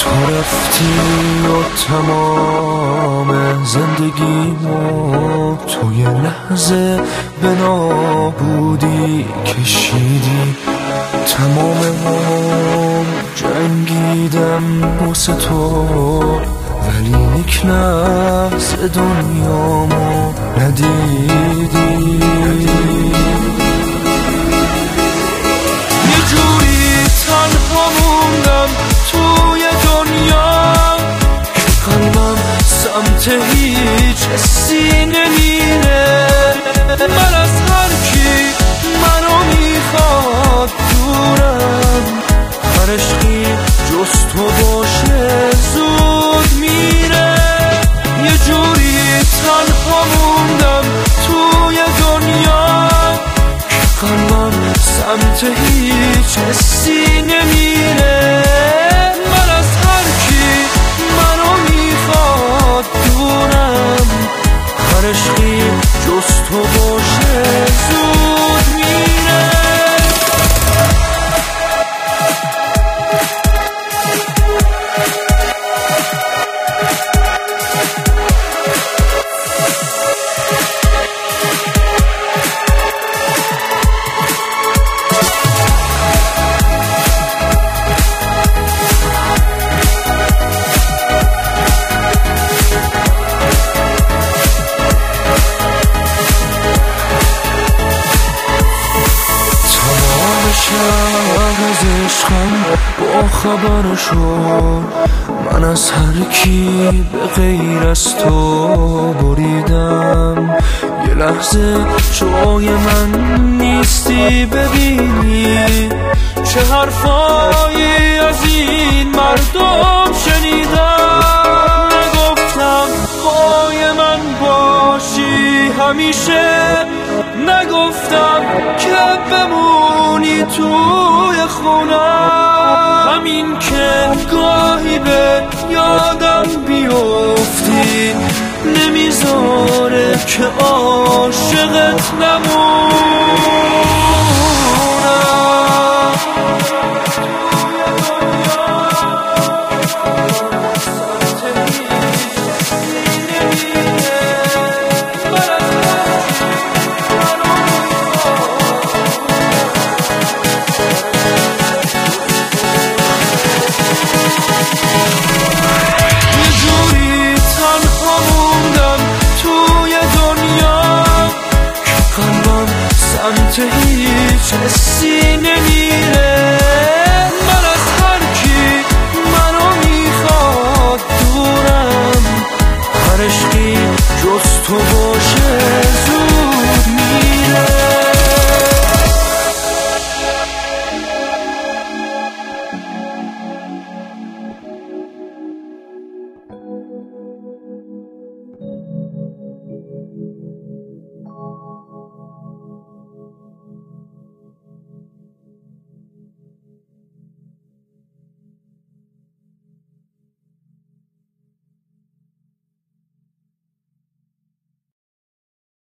تو رفتی و تمام زندگیمو تو یه لحظه به نابودی کشیدی. تمام عمر جنگیدم واسه تو، ولی یک لحظه دنیامو ندیدی. یه جوری تنها موندم توی دنیا که قلبم سمت هیچ حسی نمیره. من از هر کی منو میخواد دورم، هر عشقی جز تو باشه زود میره. یه جوری تنها موندم توی دنیا که قلبم سمت هیچ حسی نمیره. من از هر کی منو میخواد دورم، هر عشقی جز تو باشه زود میره. از عشقم با خبر شد، من از هر کی به غیر از تو بریدم. یه لحظه جای من نیستی ببینی چه حرفایی از این مردم شنیدم. نگفتم پای من باشی همیشه، نگفتم که بمونی توی خونم. همین که گاهی به یادم بیفتی نمیذاره که عاشقت نمونم.